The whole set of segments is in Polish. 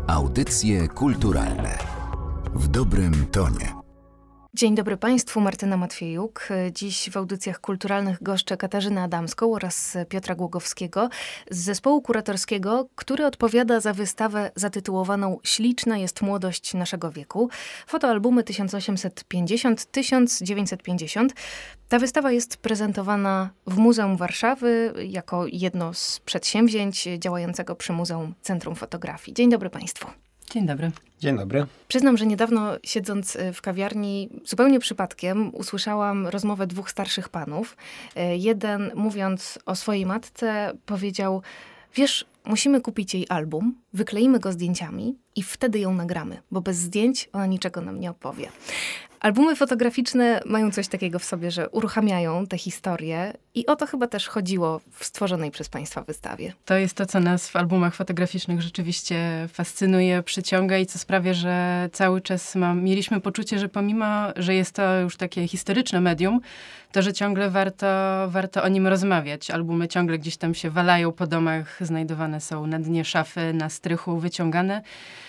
Audycje kulturalne w dobrym tonie. Dzień dobry Państwu, Martyna Matwiejuk. Dziś w audycjach kulturalnych goszczę Katarzynę Adamską oraz Piotra Głogowskiego z zespołu kuratorskiego, który odpowiada za wystawę zatytułowaną Śliczna jest młodość naszego wieku. Fotoalbumy 1850-1950. Ta wystawa jest prezentowana w Muzeum Warszawy jako jedno z przedsięwzięć działającego przy Muzeum Centrum Fotografii. Dzień dobry Państwu. Dzień dobry. Dzień dobry. Przyznam, że niedawno siedząc w kawiarni, zupełnie przypadkiem usłyszałam rozmowę dwóch starszych panów. Jeden, mówiąc o swojej matce, powiedział: wiesz, musimy kupić jej album, wykleimy go zdjęciami i wtedy ją nagramy, bo bez zdjęć ona niczego nam nie opowie. Albumy fotograficzne mają coś takiego w sobie, że uruchamiają te historie i o to chyba też chodziło w stworzonej przez Państwa wystawie. To jest to, co nas w albumach fotograficznych rzeczywiście fascynuje, przyciąga i co sprawia, że cały czas mieliśmy poczucie, że pomimo, że jest to już takie historyczne medium, to, że ciągle warto o nim rozmawiać. Albumy ciągle gdzieś tam się walają po domach, znajdowane są na dnie szafy, na strychu, wyciągane.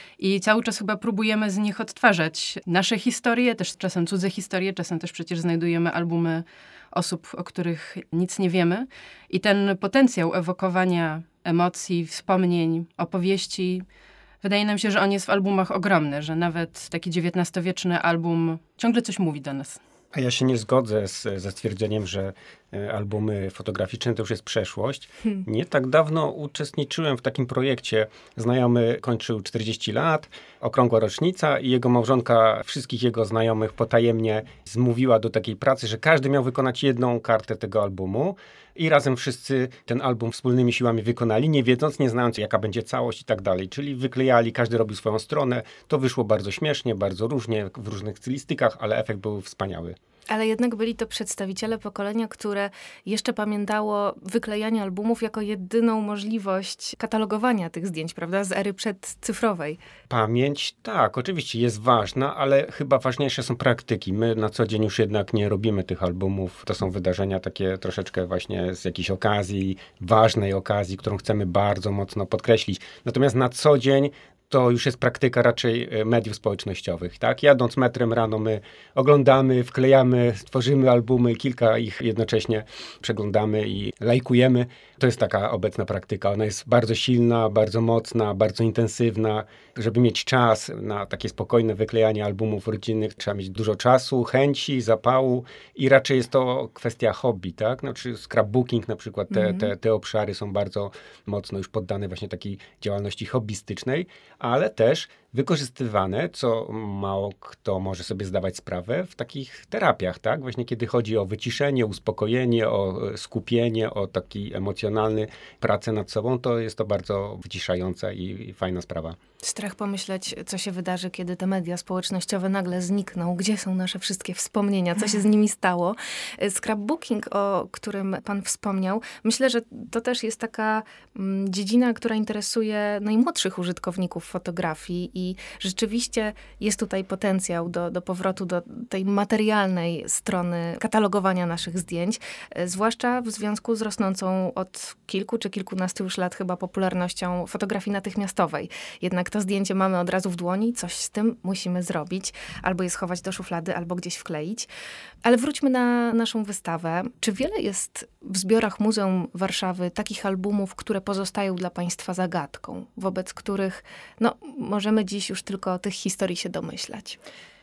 I cały czas chyba próbujemy z nich odtwarzać nasze historie, też czasem cudze historie, czasem też przecież znajdujemy albumy osób, o których nic nie wiemy. I ten potencjał ewokowania emocji, wspomnień, opowieści, wydaje nam się, że on jest w albumach ogromny, że nawet taki XIX-wieczny album ciągle coś mówi do nas. A ja się nie zgodzę ze stwierdzeniem, że albumy fotograficzne to już jest przeszłość. Nie tak dawno uczestniczyłem w takim projekcie. Znajomy kończył 40 lat, okrągła rocznica i jego małżonka wszystkich jego znajomych potajemnie zmówiła do takiej pracy, że każdy miał wykonać jedną kartę tego albumu i razem wszyscy ten album wspólnymi siłami wykonali, nie wiedząc, nie znając jaka będzie całość i tak dalej. Czyli wyklejali, każdy robił swoją stronę. To wyszło bardzo śmiesznie, bardzo różnie, w różnych stylistykach, ale efekt był wspaniały. Ale jednak byli to przedstawiciele pokolenia, które jeszcze pamiętało wyklejanie albumów jako jedyną możliwość katalogowania tych zdjęć, prawda, z ery przedcyfrowej. Pamięć, tak, oczywiście jest ważna, ale chyba ważniejsze są praktyki. My na co dzień już jednak nie robimy tych albumów. To są wydarzenia takie troszeczkę właśnie z jakiejś okazji, ważnej okazji, którą chcemy bardzo mocno podkreślić. Natomiast na co dzień to już jest praktyka raczej mediów społecznościowych, tak? Jadąc metrem rano my oglądamy, wklejamy, tworzymy albumy, kilka ich jednocześnie przeglądamy i lajkujemy. To jest taka obecna praktyka. Ona jest bardzo silna, bardzo mocna, bardzo intensywna. Żeby mieć czas na takie spokojne wyklejanie albumów rodzinnych, trzeba mieć dużo czasu, chęci, zapału i raczej jest to kwestia hobby, tak? Znaczy scrapbooking na przykład, te obszary są bardzo mocno już poddane właśnie takiej działalności hobbystycznej, ale też wykorzystywane, co mało kto może sobie zdawać sprawę, w takich terapiach, tak? Właśnie kiedy chodzi o wyciszenie, uspokojenie, o skupienie, o taki emocjonalny pracę nad sobą, to jest to bardzo wyciszająca i fajna sprawa. Strach pomyśleć, co się wydarzy, kiedy te media społecznościowe nagle znikną. Gdzie są nasze wszystkie wspomnienia? Co się z nimi stało? Scrapbooking, o którym pan wspomniał, myślę, że to też jest taka dziedzina, która interesuje najmłodszych użytkowników fotografii i rzeczywiście jest tutaj potencjał do powrotu do tej materialnej strony katalogowania naszych zdjęć, zwłaszcza w związku z rosnącą od kilku czy kilkunastu już lat chyba popularnością fotografii natychmiastowej. Jednak to zdjęcie mamy od razu w dłoni, coś z tym musimy zrobić, albo je schować do szuflady, albo gdzieś wkleić. Ale wróćmy na naszą wystawę. Czy wiele jest w zbiorach Muzeum Warszawy takich albumów, które pozostają dla Państwa zagadką, wobec których możemy dziś już tylko tych historii się domyślać?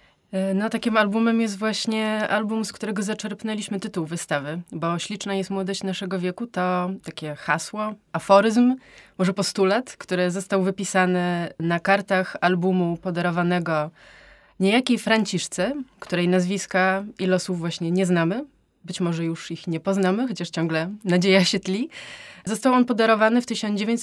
No, takim albumem jest właśnie album, z którego zaczerpnęliśmy tytuł wystawy, bo Śliczna jest młodość naszego wieku to takie hasło, aforyzm, może postulat, który został wypisany na kartach albumu podarowanego niejakiej Franciszce, której nazwiska i losów właśnie nie znamy. Być może już ich nie poznamy, chociaż ciągle nadzieja się tli. Został on podarowany w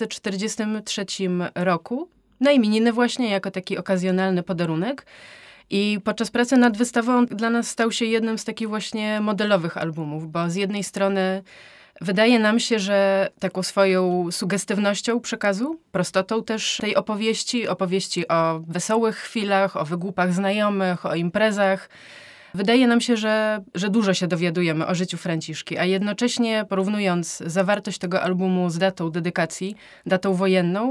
1943 roku na imieniny właśnie, jako taki okazjonalny podarunek. I podczas pracy nad wystawą dla nas stał się jednym z takich właśnie modelowych albumów, bo z jednej strony wydaje nam się, że taką swoją sugestywnością przekazu, prostotą też tej opowieści o wesołych chwilach, o wygłupach znajomych, o imprezach, wydaje nam się, że dużo się dowiadujemy o życiu Franciszki, a jednocześnie porównując zawartość tego albumu z datą dedykacji, datą wojenną,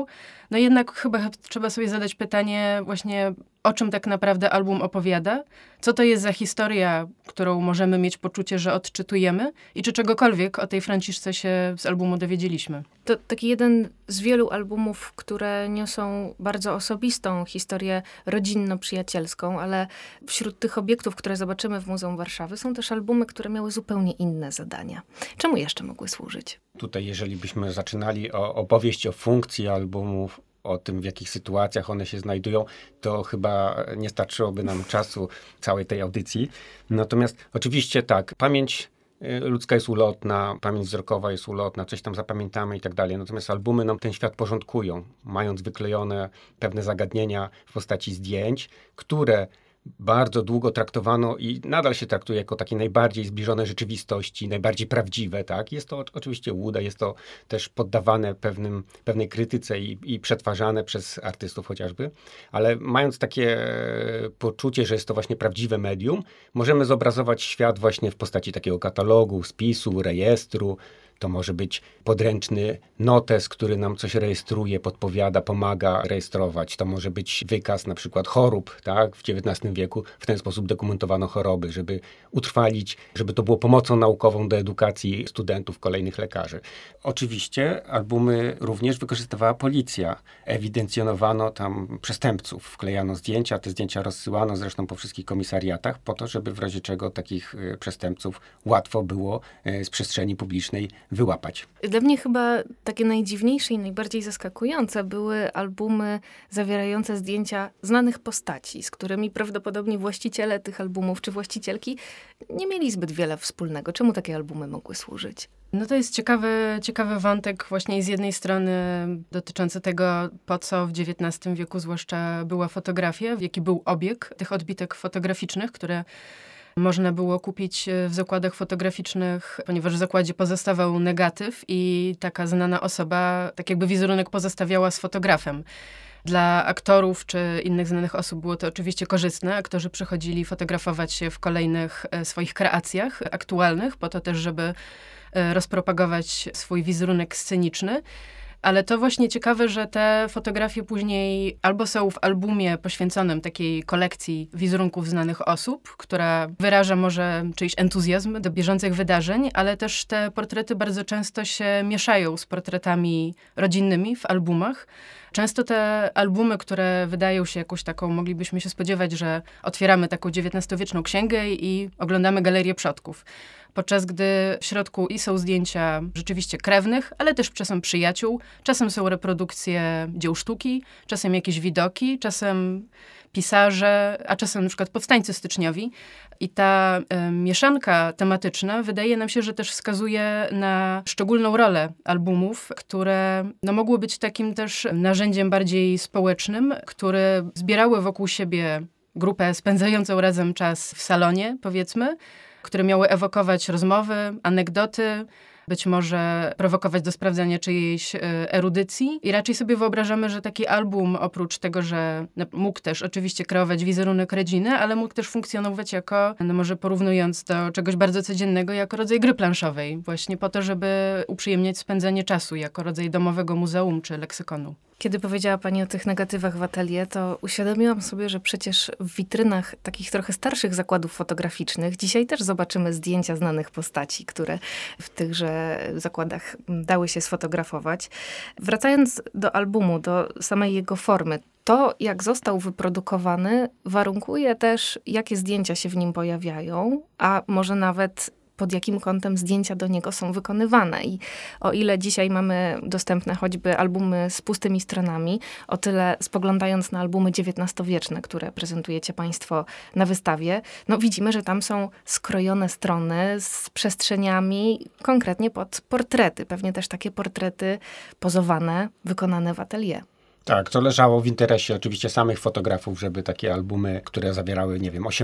No jednak chyba trzeba sobie zadać pytanie właśnie, o czym tak naprawdę album opowiada, co to jest za historia, którą możemy mieć poczucie, że odczytujemy i czy czegokolwiek o tej Franciszce się z albumu dowiedzieliśmy. To taki jeden z wielu albumów, które niosą bardzo osobistą historię rodzinno-przyjacielską, ale wśród tych obiektów, które zobaczymy w Muzeum Warszawy, są też albumy, które miały zupełnie inne zadania. Czemu jeszcze mogły służyć? Tutaj, jeżeli byśmy zaczynali opowieść o funkcji albumów, o tym, w jakich sytuacjach one się znajdują, to chyba nie starczyłoby nam czasu całej tej audycji. Natomiast oczywiście tak, pamięć ludzka jest ulotna, pamięć wzrokowa jest ulotna, coś tam zapamiętamy i tak dalej. Natomiast albumy nam ten świat porządkują, mając wyklejone pewne zagadnienia w postaci zdjęć, które bardzo długo traktowano i nadal się traktuje jako takie najbardziej zbliżone rzeczywistości, najbardziej prawdziwe, tak? Jest to oczywiście łuda, jest to też poddawane pewnej krytyce i przetwarzane przez artystów chociażby, ale mając takie poczucie, że jest to właśnie prawdziwe medium, możemy zobrazować świat właśnie w postaci takiego katalogu, spisu, rejestru. To może być podręczny notes, który nam coś rejestruje, podpowiada, pomaga rejestrować. To może być wykaz na przykład chorób, tak? W XIX wieku w ten sposób dokumentowano choroby, żeby utrwalić, żeby to było pomocą naukową do edukacji studentów, kolejnych lekarzy. Oczywiście albumy również wykorzystywała policja. Ewidencjonowano tam przestępców, wklejano zdjęcia, te zdjęcia rozsyłano zresztą po wszystkich komisariatach po to, żeby w razie czego takich przestępców łatwo było z przestrzeni publicznej wyłapać. Dla mnie chyba takie najdziwniejsze i najbardziej zaskakujące były albumy zawierające zdjęcia znanych postaci, z którymi prawdopodobnie właściciele tych albumów czy właścicielki nie mieli zbyt wiele wspólnego. Czemu takie albumy mogły służyć? No to jest ciekawy wątek właśnie z jednej strony dotyczący tego, po co w XIX wieku zwłaszcza była fotografia, jaki był obieg tych odbitek fotograficznych, które można było kupić w zakładach fotograficznych, ponieważ w zakładzie pozostawał negatyw i taka znana osoba, tak jakby wizerunek pozostawiała z fotografem. Dla aktorów czy innych znanych osób było to oczywiście korzystne. Aktorzy przychodzili fotografować się w kolejnych swoich kreacjach aktualnych, po to też, żeby rozpropagować swój wizerunek sceniczny. Ale to właśnie ciekawe, że te fotografie później albo są w albumie poświęconym takiej kolekcji wizerunków znanych osób, która wyraża może czyjś entuzjazm do bieżących wydarzeń, ale też te portrety bardzo często się mieszają z portretami rodzinnymi w albumach. Często te albumy, które wydają się jakąś taką, moglibyśmy się spodziewać, że otwieramy taką XIX-wieczną księgę i oglądamy galerię przodków. Podczas gdy w środku i są zdjęcia rzeczywiście krewnych, ale też czasem przyjaciół, czasem są reprodukcje dzieł sztuki, czasem jakieś widoki, czasem pisarze, a czasem na przykład powstańcy styczniowi. I ta mieszanka tematyczna wydaje nam się, że też wskazuje na szczególną rolę albumów, które mogły być takim też narzędziem bardziej społecznym, które zbierały wokół siebie grupę spędzającą razem czas w salonie, powiedzmy, które miały ewokować rozmowy, anegdoty, być może prowokować do sprawdzania czyjejś erudycji. I raczej sobie wyobrażamy, że taki album, oprócz tego, że mógł też oczywiście kreować wizerunek rodziny, ale mógł też funkcjonować jako, może porównując do czegoś bardzo codziennego, jako rodzaj gry planszowej. Właśnie po to, żeby uprzyjemniać spędzanie czasu, jako rodzaj domowego muzeum czy leksykonu. Kiedy powiedziała pani o tych negatywach w atelier, to uświadomiłam sobie, że przecież w witrynach takich trochę starszych zakładów fotograficznych dzisiaj też zobaczymy zdjęcia znanych postaci, które w tychże zakładach dały się sfotografować. Wracając do albumu, do samej jego formy, to jak został wyprodukowany warunkuje też, jakie zdjęcia się w nim pojawiają, a może nawet pod jakim kątem zdjęcia do niego są wykonywane. I o ile dzisiaj mamy dostępne choćby albumy z pustymi stronami, o tyle spoglądając na albumy XIX-wieczne, które prezentujecie państwo na wystawie, widzimy, że tam są skrojone strony z przestrzeniami konkretnie pod portrety. Pewnie też takie portrety pozowane, wykonane w atelier. Tak, to leżało w interesie oczywiście samych fotografów, żeby takie albumy, które zawierały,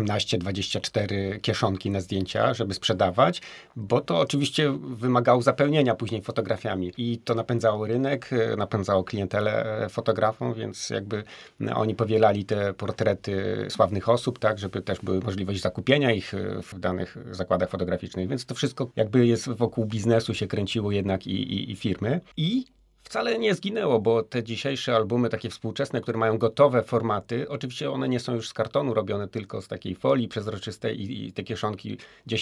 18-24 kieszonki na zdjęcia, żeby sprzedawać, bo to oczywiście wymagało zapełnienia później fotografiami i to napędzało rynek, napędzało klientelę fotografom, więc jakby oni powielali te portrety sławnych osób, tak, żeby też była możliwość zakupienia ich w danych zakładach fotograficznych, więc to wszystko jakby jest wokół biznesu się kręciło jednak i firmy. I Wcale nie zginęło, bo te dzisiejsze albumy, takie współczesne, które mają gotowe formaty, oczywiście one nie są już z kartonu robione, tylko z takiej folii przezroczystej i te kieszonki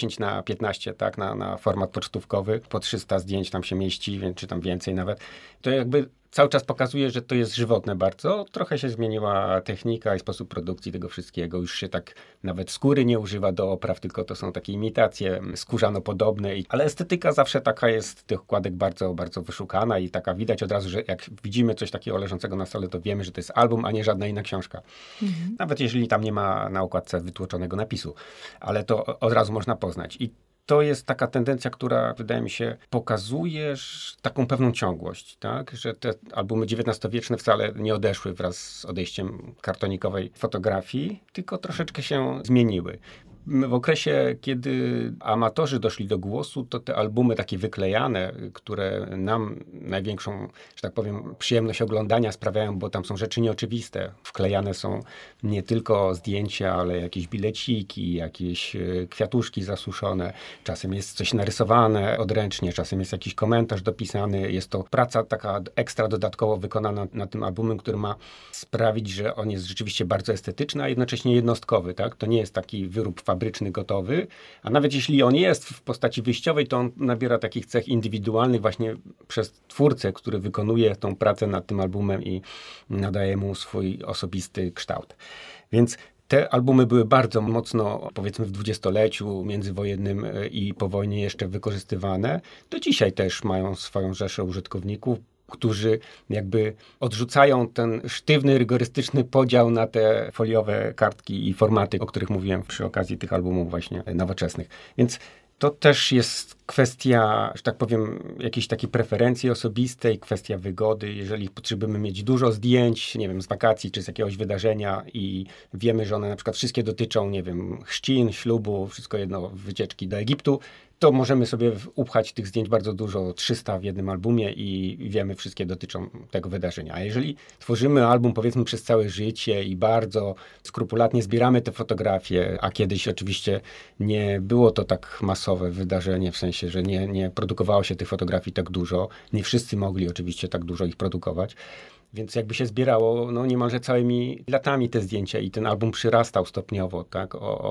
10x15, tak, na format pocztówkowy. Po 300 zdjęć tam się mieści, czy tam więcej nawet. To jakby cały czas pokazuje, że to jest żywotne bardzo. Trochę się zmieniła technika i sposób produkcji tego wszystkiego. Już się tak nawet skóry nie używa do opraw, tylko to są takie imitacje skórzano-podobne. Ale estetyka zawsze taka jest tych okładek bardzo, bardzo wyszukana i taka widać od razu, że jak widzimy coś takiego leżącego na stole, to wiemy, że to jest album, a nie żadna inna książka. Nawet jeżeli tam nie ma na okładce wytłoczonego napisu. Ale to od razu można poznać. I to jest taka tendencja, która wydaje mi się pokazuje taką pewną ciągłość, tak? Że te albumy XIX-wieczne wcale nie odeszły wraz z odejściem kartonikowej fotografii, tylko troszeczkę się zmieniły. W okresie, kiedy amatorzy doszli do głosu, to te albumy takie wyklejane, które nam największą, że tak powiem, przyjemność oglądania sprawiają, bo tam są rzeczy nieoczywiste. Wklejane są nie tylko zdjęcia, ale jakieś bileciki, jakieś kwiatuszki zasuszone. Czasem jest coś narysowane odręcznie, czasem jest jakiś komentarz dopisany. Jest to praca taka ekstra dodatkowo wykonana na tym albumie, który ma sprawić, że on jest rzeczywiście bardzo estetyczny, a jednocześnie jednostkowy, tak? To nie jest taki wyrób fabryczny, gotowy, a nawet jeśli on jest w postaci wyjściowej, to on nabiera takich cech indywidualnych właśnie przez twórcę, który wykonuje tą pracę nad tym albumem i nadaje mu swój osobisty kształt. Więc te albumy były bardzo mocno, powiedzmy w dwudziestoleciu międzywojennym i po wojnie jeszcze wykorzystywane. Do dzisiaj też mają swoją rzeszę użytkowników, którzy jakby odrzucają ten sztywny, rygorystyczny podział na te foliowe kartki i formaty, o których mówiłem przy okazji tych albumów właśnie nowoczesnych. Więc to też jest kwestia, że tak powiem, jakiejś takiej preferencji osobistej, kwestia wygody. Jeżeli potrzebujemy mieć dużo zdjęć, nie wiem, z wakacji czy z jakiegoś wydarzenia i wiemy, że one na przykład wszystkie dotyczą, nie wiem, chrzcin, ślubu, wszystko jedno, wycieczki do Egiptu, to możemy sobie upchać tych zdjęć bardzo dużo, 300 w jednym albumie i wiemy, wszystkie dotyczą tego wydarzenia. A jeżeli tworzymy album, powiedzmy, przez całe życie i bardzo skrupulatnie zbieramy te fotografie, a kiedyś oczywiście nie było to tak masowe wydarzenie, w sensie, że nie produkowało się tych fotografii tak dużo. Nie wszyscy mogli oczywiście tak dużo ich produkować. Więc jakby się zbierało niemalże całymi latami te zdjęcia i ten album przyrastał stopniowo, tak?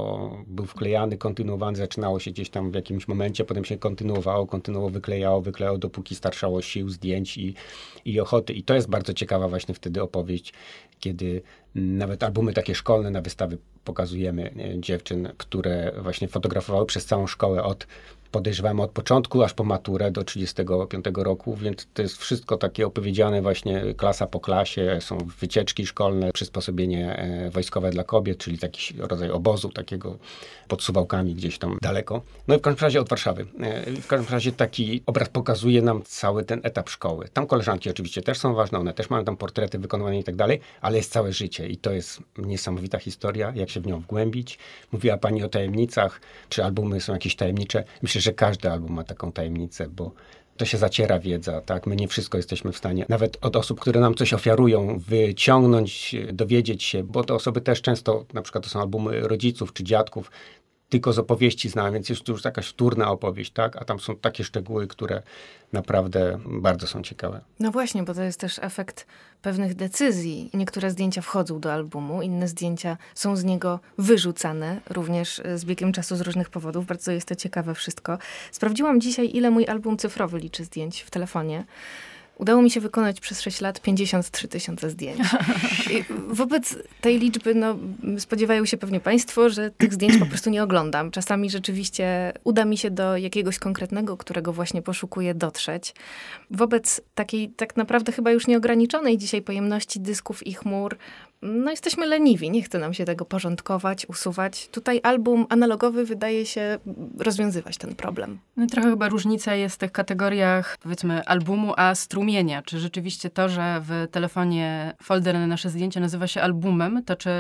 Był wklejany, kontynuowany, zaczynało się gdzieś tam w jakimś momencie, potem się kontynuowało, wyklejało, dopóki starszało sił, zdjęć i ochoty. I to jest bardzo ciekawa właśnie wtedy opowieść, kiedy nawet albumy takie szkolne na wystawy pokazujemy dziewczyn, które właśnie fotografowały przez całą szkołę podejrzewamy od początku aż po maturę do 35 roku, więc to jest wszystko takie opowiedziane właśnie klasa po klasie, są wycieczki szkolne, przysposobienie wojskowe dla kobiet, czyli taki rodzaj obozu takiego pod Suwałkami gdzieś tam daleko. No i w każdym razie od Warszawy. W każdym razie taki obraz pokazuje nam cały ten etap szkoły. Tam koleżanki oczywiście też są ważne, one też mają tam portrety wykonywane i tak dalej, ale jest całe życie i to jest niesamowita historia, jak się w nią wgłębić. Mówiła pani o tajemnicach, czy albumy są jakieś tajemnicze. Myślę, że każdy album ma taką tajemnicę, bo to się zaciera wiedza, tak? My nie wszystko jesteśmy w stanie, nawet od osób, które nam coś ofiarują, wyciągnąć, dowiedzieć się, bo te osoby też często, na przykład to są albumy rodziców czy dziadków, tylko z opowieści znałem, więc jest to już jakaś wtórna opowieść, tak? A tam są takie szczegóły, które naprawdę bardzo są ciekawe. No właśnie, bo to jest też efekt pewnych decyzji. Niektóre zdjęcia wchodzą do albumu, inne zdjęcia są z niego wyrzucane, również z biegiem czasu z różnych powodów. Bardzo jest to ciekawe wszystko. Sprawdziłam dzisiaj, ile mój album cyfrowy liczy zdjęć w telefonie. Udało mi się wykonać przez 6 lat 53 000 zdjęć. I wobec tej liczby spodziewają się pewnie państwo, że tych zdjęć po prostu nie oglądam. Czasami rzeczywiście uda mi się do jakiegoś konkretnego, którego właśnie poszukuję, dotrzeć. Wobec takiej tak naprawdę chyba już nieograniczonej dzisiaj pojemności dysków i chmur, jesteśmy leniwi, nie chce nam się tego porządkować, usuwać. Tutaj album analogowy wydaje się rozwiązywać ten problem. No i trochę chyba różnica jest w tych kategoriach, powiedzmy, albumu, a strumienia. Czy rzeczywiście to, że w telefonie folder na nasze zdjęcia nazywa się albumem,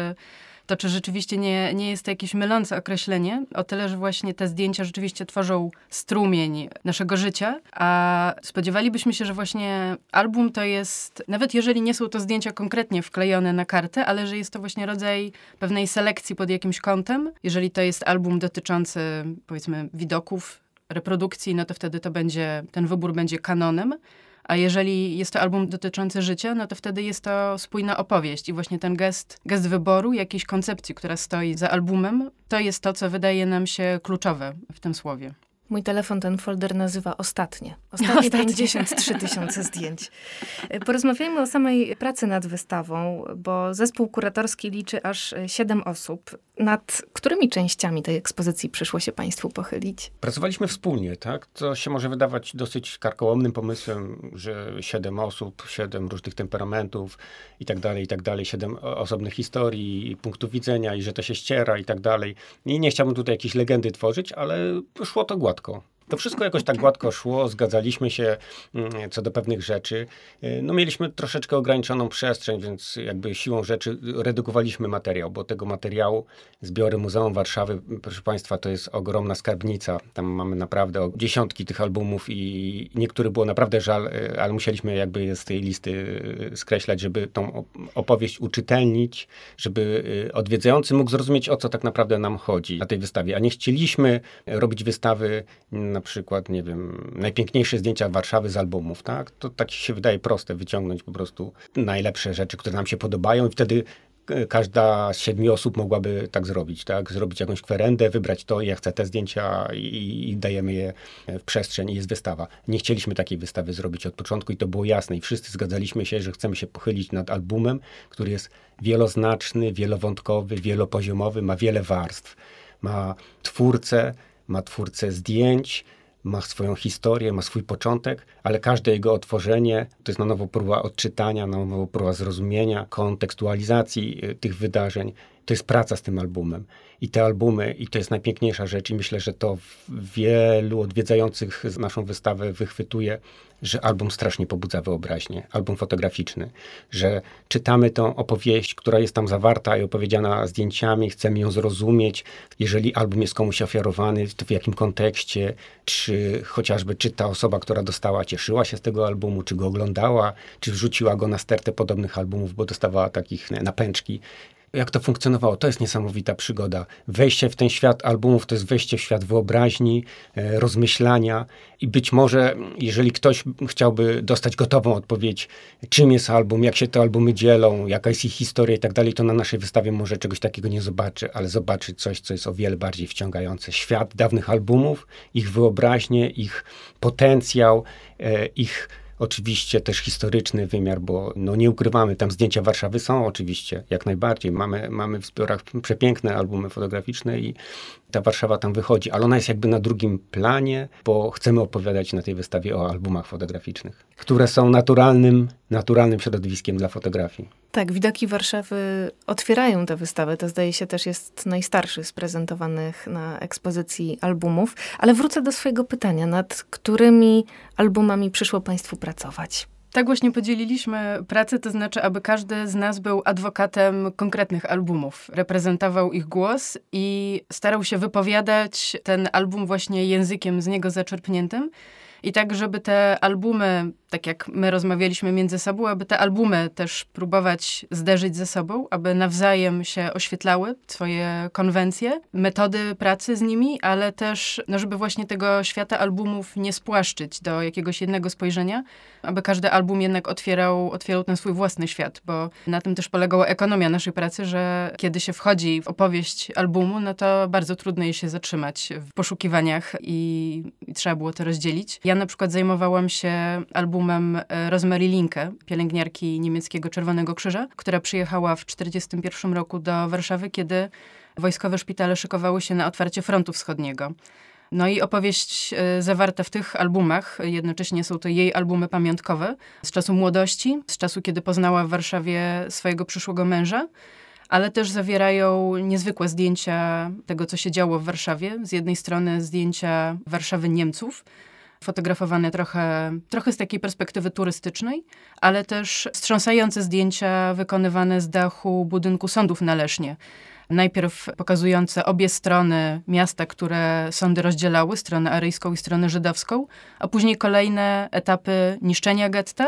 to czy rzeczywiście nie jest to jakieś mylące określenie, o tyle, że właśnie te zdjęcia rzeczywiście tworzą strumień naszego życia, a spodziewalibyśmy się, że właśnie album to jest, nawet jeżeli nie są to zdjęcia konkretnie wklejone na kartę, ale że jest to właśnie rodzaj pewnej selekcji pod jakimś kątem. Jeżeli to jest album dotyczący, powiedzmy, widoków, reprodukcji, no to wtedy ten wybór będzie kanonem. A jeżeli jest to album dotyczący życia, no to wtedy jest to spójna opowieść. I właśnie ten gest wyboru, jakiejś koncepcji, która stoi za albumem, to jest to, co wydaje nam się kluczowe w tym słowie. Mój telefon ten folder nazywa Ostatnie 53 000 zdjęć. Porozmawiajmy o samej pracy nad wystawą, bo zespół kuratorski liczy aż 7 osób. Nad którymi częściami tej ekspozycji przyszło się państwu pochylić? Pracowaliśmy wspólnie, tak? To się może wydawać dosyć karkołomnym pomysłem, że 7 osób, 7 różnych temperamentów i tak dalej, 7 osobnych historii i punktów widzenia i że to się ściera i tak dalej. I nie chciałbym tutaj jakiejś legendy tworzyć, ale szło to gładko. To wszystko jakoś tak gładko szło, zgadzaliśmy się co do pewnych rzeczy. No mieliśmy troszeczkę ograniczoną przestrzeń, więc jakby siłą rzeczy redukowaliśmy materiał, bo tego materiału zbiory Muzeum Warszawy, proszę Państwa, to jest ogromna skarbnica. Tam mamy naprawdę dziesiątki tych albumów i niektórych było naprawdę żal, ale musieliśmy jakby je z tej listy skreślać, żeby tą opowieść uczytelnić, żeby odwiedzający mógł zrozumieć, o co tak naprawdę nam chodzi na tej wystawie. A nie chcieliśmy robić wystawy na przykład, nie wiem, najpiękniejsze zdjęcia Warszawy z albumów, tak? To tak się wydaje proste, wyciągnąć po prostu najlepsze rzeczy, które nam się podobają i wtedy każda z 7 osób mogłaby tak zrobić, tak? Zrobić jakąś kwerendę, wybrać to, ja chcę te zdjęcia i dajemy je w przestrzeń i jest wystawa. Nie chcieliśmy takiej wystawy zrobić od początku i to było jasne i wszyscy zgadzaliśmy się, że chcemy się pochylić nad albumem, który jest wieloznaczny, wielowątkowy, wielopoziomowy, ma wiele warstw. Ma twórcę zdjęć, ma swoją historię, ma swój początek, ale każde jego otworzenie to jest na nowo próba odczytania, na nowo próba zrozumienia, kontekstualizacji tych wydarzeń. To jest praca z tym albumem. I te albumy, i to jest najpiękniejsza rzecz i myślę, że to wielu odwiedzających naszą wystawę wychwytuje, że album strasznie pobudza wyobraźnię, album fotograficzny, że czytamy tą opowieść, która jest tam zawarta i opowiedziana zdjęciami, chcemy ją zrozumieć. Jeżeli album jest komuś ofiarowany, to w jakim kontekście, czy ta osoba, która dostała, cieszyła się z tego albumu, czy go oglądała, czy wrzuciła go na stertę podobnych albumów, bo dostawała takich napęczki. Jak to funkcjonowało? To jest niesamowita przygoda. Wejście w ten świat albumów to jest wejście w świat wyobraźni, rozmyślania i być może, jeżeli ktoś chciałby dostać gotową odpowiedź, czym jest album, jak się te albumy dzielą, jaka jest ich historia i tak dalej, to na naszej wystawie może czegoś takiego nie zobaczy, ale zobaczy coś, co jest o wiele bardziej wciągające. Świat dawnych albumów, ich wyobraźnię, ich potencjał, ich oczywiście też historyczny wymiar, bo no nie ukrywamy, tam zdjęcia Warszawy są oczywiście, jak najbardziej. Mamy w zbiorach przepiękne albumy fotograficzne i ta Warszawa tam wychodzi, ale ona jest jakby na drugim planie, bo chcemy opowiadać na tej wystawie o albumach fotograficznych, które są naturalnym środowiskiem dla fotografii. Tak, widoki Warszawy otwierają tę wystawę. To zdaje się też jest najstarszy z prezentowanych na ekspozycji albumów. Ale wrócę do swojego pytania, nad którymi albumami przyszło państwu pracować? Tak właśnie podzieliliśmy pracę, to znaczy, aby każdy z nas był adwokatem konkretnych albumów. Reprezentował ich głos i starał się wypowiadać ten album właśnie językiem z niego zaczerpniętym. I tak, żeby te albumy, tak jak my rozmawialiśmy między sobą, aby te albumy też próbować zderzyć ze sobą, aby nawzajem się oświetlały swoje konwencje, metody pracy z nimi, ale też, no, żeby właśnie tego świata albumów nie spłaszczyć do jakiegoś jednego spojrzenia, aby każdy album jednak otwierał ten swój własny świat, bo na tym też polegała ekonomia naszej pracy, że kiedy się wchodzi w opowieść albumu, no to bardzo trudno jest się zatrzymać w poszukiwaniach i trzeba było to rozdzielić. Ja na przykład zajmowałam się albumem Rosemary Linke, pielęgniarki niemieckiego Czerwonego Krzyża, która przyjechała w 1941 roku do Warszawy, kiedy wojskowe szpitale szykowały się na otwarcie frontu wschodniego. No i opowieść zawarta w tych albumach, jednocześnie są to jej albumy pamiątkowe z czasu młodości, z czasu, kiedy poznała w Warszawie swojego przyszłego męża, ale też zawierają niezwykłe zdjęcia tego, co się działo w Warszawie. Z jednej strony zdjęcia Warszawy Niemców, fotografowane trochę z takiej perspektywy turystycznej, ale też wstrząsające zdjęcia wykonywane z dachu budynku sądów na Lesznie. Najpierw pokazujące obie strony miasta, które sądy rozdzielały, stronę aryjską i stronę żydowską, a później kolejne etapy niszczenia getta,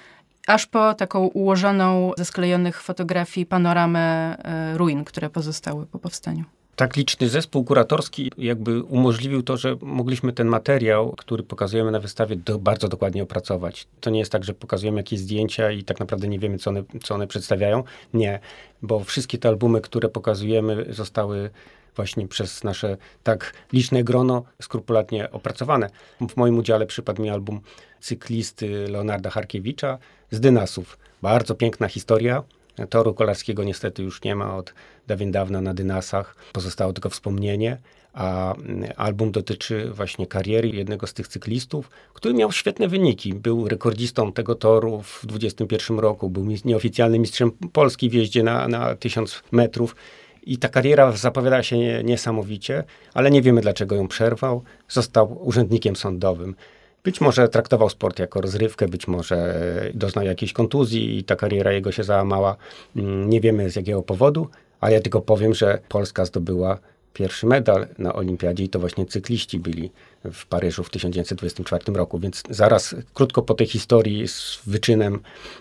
aż po taką ułożoną ze sklejonych fotografii panoramę ruin, które pozostały po powstaniu. Tak liczny zespół kuratorski jakby umożliwił to, że mogliśmy ten materiał, który pokazujemy na wystawie, bardzo dokładnie opracować. To nie jest tak, że pokazujemy jakieś zdjęcia i tak naprawdę nie wiemy, co one przedstawiają. Nie, bo wszystkie te albumy, które pokazujemy, zostały właśnie przez nasze tak liczne grono skrupulatnie opracowane. W moim udziale przypadł mi album cyklisty Leonarda Harkiewicza z Dynasów. Bardzo piękna historia. Toru kolarskiego niestety już nie ma od dawien dawna na Dynasach. Pozostało tylko wspomnienie, a album dotyczy właśnie kariery jednego z tych cyklistów, który miał świetne wyniki. Był rekordzistą tego toru w 2021 roku. Był nieoficjalnym mistrzem Polski w jeździe na 1000 metrów. I ta kariera zapowiada się niesamowicie, ale nie wiemy, dlaczego ją przerwał. Został urzędnikiem sądowym. Być może traktował sport jako rozrywkę, być może doznał jakiejś kontuzji i ta kariera jego się załamała. Nie wiemy z jakiego powodu, ale ja tylko powiem, że Polska zdobyła pierwszy medal na olimpiadzie i to właśnie cykliści byli w Paryżu w 1924 roku. Więc zaraz, krótko po tej historii z wyczynem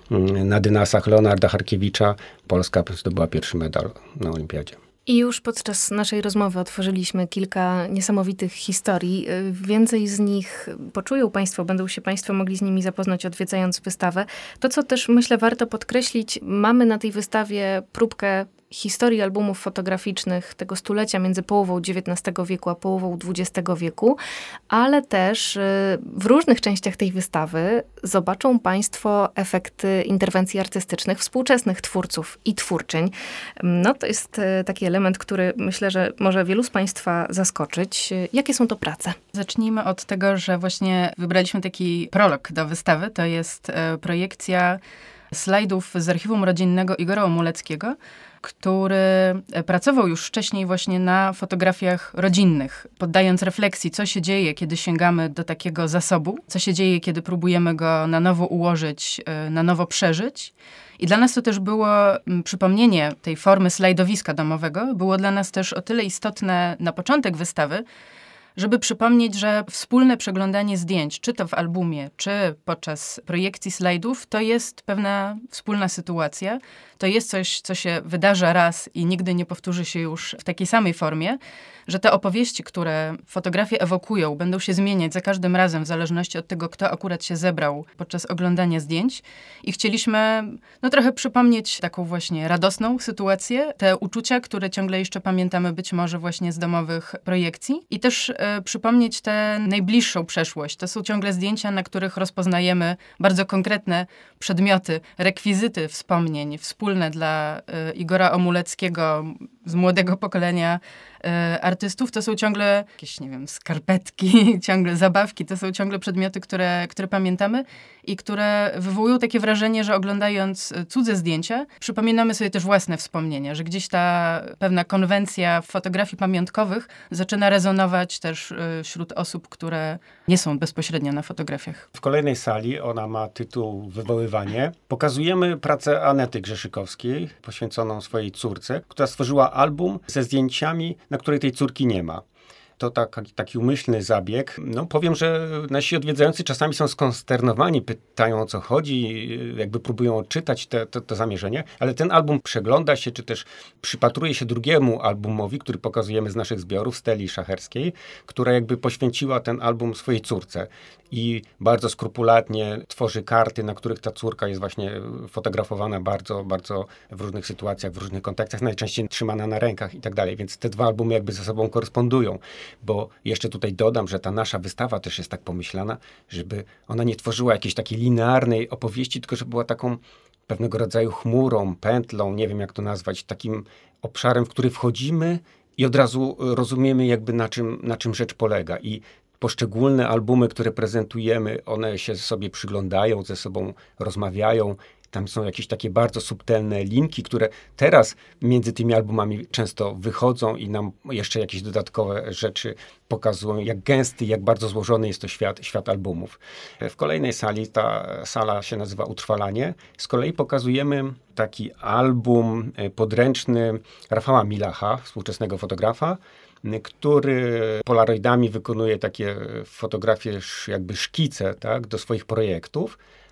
na Dynasach Leonarda Harkiewicza, Polska zdobyła pierwszy medal na olimpiadzie. I już podczas naszej rozmowy otworzyliśmy kilka niesamowitych historii. Więcej z nich poczują Państwo, będą się Państwo mogli z nimi zapoznać, odwiedzając wystawę. To, co też myślę warto podkreślić, mamy na tej wystawie próbkę historii albumów fotograficznych tego stulecia między połową XIX wieku a połową XX wieku, ale też w różnych częściach tej wystawy zobaczą Państwo efekty interwencji artystycznych współczesnych twórców i twórczyń. No to jest taki element, który myślę, że może wielu z Państwa zaskoczyć. Jakie są to prace? Zacznijmy od tego, że właśnie wybraliśmy taki prolog do wystawy. To jest projekcja slajdów z archiwum rodzinnego Igora Omuleckiego, który pracował już wcześniej właśnie na fotografiach rodzinnych, poddając refleksji, co się dzieje, kiedy sięgamy do takiego zasobu, co się dzieje, kiedy próbujemy go na nowo ułożyć, na nowo przeżyć. I dla nas to też było przypomnienie tej formy slajdowiska domowego. Było dla nas też o tyle istotne na początek wystawy, żeby przypomnieć, że wspólne przeglądanie zdjęć, czy to w albumie, czy podczas projekcji slajdów, to jest pewna wspólna sytuacja. To jest coś, co się wydarza raz i nigdy nie powtórzy się już w takiej samej formie, że te opowieści, które fotografie ewokują, będą się zmieniać za każdym razem w zależności od tego, kto akurat się zebrał podczas oglądania zdjęć. I chcieliśmy trochę przypomnieć taką właśnie radosną sytuację, te uczucia, które ciągle jeszcze pamiętamy być może właśnie z domowych projekcji i też przypomnieć tę najbliższą przeszłość. To są ciągle zdjęcia, na których rozpoznajemy bardzo konkretne przedmioty, rekwizyty wspomnień, wspólne dla Igora Omuleckiego, z młodego pokolenia artystów. To są ciągle jakieś, nie wiem, skarpetki, ciągle zabawki. To są ciągle przedmioty, które pamiętamy i które wywołują takie wrażenie, że oglądając cudze zdjęcia, przypominamy sobie też własne wspomnienia, że gdzieś ta pewna konwencja fotografii pamiątkowych zaczyna rezonować też wśród osób, które nie są bezpośrednio na fotografiach. W kolejnej sali, ona ma tytuł Wywoływanie, pokazujemy pracę Anety Grzeszykowskiej, poświęconą swojej córce, która stworzyła album ze zdjęciami, na której tej córki nie ma. To taki umyślny zabieg. Powiem, że nasi odwiedzający czasami są skonsternowani, pytają o co chodzi, jakby próbują odczytać to zamierzenie, ale ten album przegląda się, czy też przypatruje się drugiemu albumowi, który pokazujemy z naszych zbiorów, Steli Szacherskiej, która jakby poświęciła ten album swojej córce i bardzo skrupulatnie tworzy karty, na których ta córka jest właśnie fotografowana bardzo, bardzo w różnych sytuacjach, w różnych kontekstach, najczęściej trzymana na rękach i tak dalej, więc te dwa albumy jakby ze sobą korespondują. Bo jeszcze tutaj dodam, że ta nasza wystawa też jest tak pomyślana, żeby ona nie tworzyła jakiejś takiej linearnej opowieści, tylko żeby była taką pewnego rodzaju chmurą, pętlą, nie wiem jak to nazwać, takim obszarem, w który wchodzimy i od razu rozumiemy jakby na czym rzecz polega. I poszczególne albumy, które prezentujemy, one się sobie przyglądają, ze sobą rozmawiają. Tam są jakieś takie bardzo subtelne linki, które teraz między tymi albumami często wychodzą i nam jeszcze jakieś dodatkowe rzeczy pokazują, jak gęsty, jak bardzo złożony jest to świat albumów. W kolejnej sali, ta sala się nazywa Utrwalanie, z kolei pokazujemy taki album podręczny Rafała Milacha, współczesnego fotografa, który polaroidami wykonuje takie fotografie, jakby szkice, tak, do swoich projektów,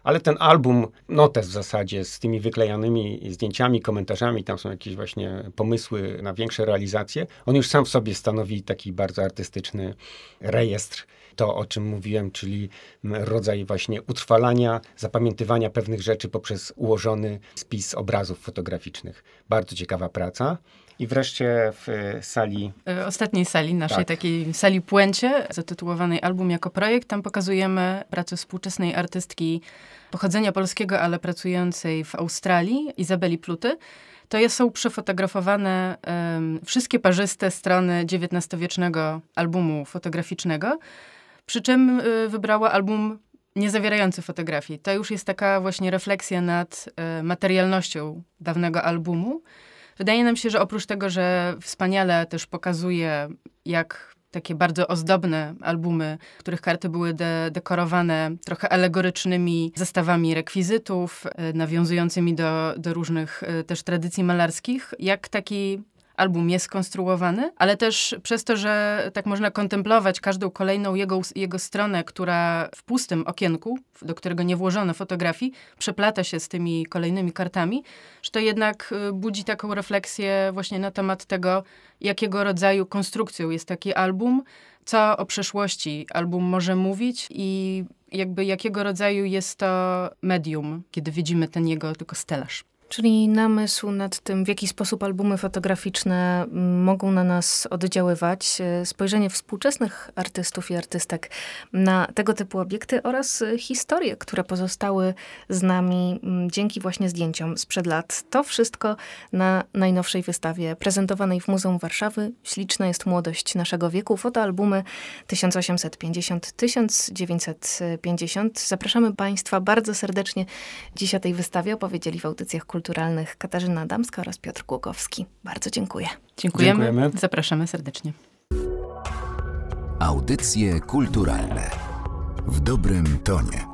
ale ten album, notes w zasadzie z tymi wyklejanymi zdjęciami, komentarzami, tam są jakieś właśnie pomysły na większe realizacje. On już sam w sobie stanowi taki bardzo artystyczny rejestr. To, o czym mówiłem, czyli rodzaj właśnie utrwalania, zapamiętywania pewnych rzeczy poprzez ułożony spis obrazów fotograficznych. Bardzo ciekawa praca. I wreszcie w sali... Ostatniej sali, naszej takiej sali Puencie, zatytułowanej Album jako projekt, tam pokazujemy pracę współczesnej artystki pochodzenia polskiego, ale pracującej w Australii, Izabeli Pluty. To są przefotografowane wszystkie parzyste strony XIX-wiecznego albumu fotograficznego, przy czym wybrała album nie zawierający fotografii. To już jest taka właśnie refleksja nad materialnością dawnego albumu. Wydaje nam się, że oprócz tego, że wspaniale też pokazuje, jak takie bardzo ozdobne albumy, których karty były dekorowane trochę alegorycznymi zestawami rekwizytów, nawiązującymi do różnych też tradycji malarskich, jak taki album jest skonstruowany, ale też przez to, że tak można kontemplować każdą kolejną jego stronę, która w pustym okienku, do którego nie włożono fotografii, przeplata się z tymi kolejnymi kartami, że to jednak budzi taką refleksję właśnie na temat tego, jakiego rodzaju konstrukcją jest taki album, co o przeszłości album może mówić i jakby jakiego rodzaju jest to medium, kiedy widzimy ten jego tylko stelaż. Czyli namysł nad tym, w jaki sposób albumy fotograficzne mogą na nas oddziaływać, spojrzenie współczesnych artystów i artystek na tego typu obiekty oraz historie, które pozostały z nami dzięki właśnie zdjęciom sprzed lat. To wszystko na najnowszej wystawie prezentowanej w Muzeum Warszawy. Śliczna jest młodość naszego wieku. Fotoalbumy 1850-1950. Zapraszamy Państwa bardzo serdecznie. Dziś o tej wystawie opowiedzieli w audycjach kulturalnych Katarzyna Adamska oraz Piotr Głogowski. Bardzo dziękuję. Dziękujemy. Zapraszamy serdecznie. Audycje kulturalne w dobrym tonie.